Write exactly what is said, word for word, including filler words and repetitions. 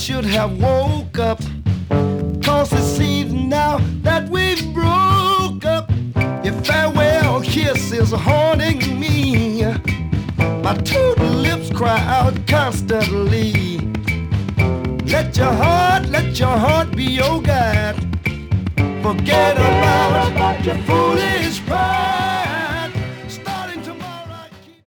should have woke up, 'cause it seems now that we've broke up. Your farewell kiss is haunting me. My two lips cry out constantly. Let your heart, let your heart be your guide. Forget about your foolish pride.